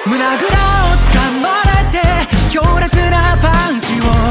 胸ぐらを掴まれて強烈なパンチを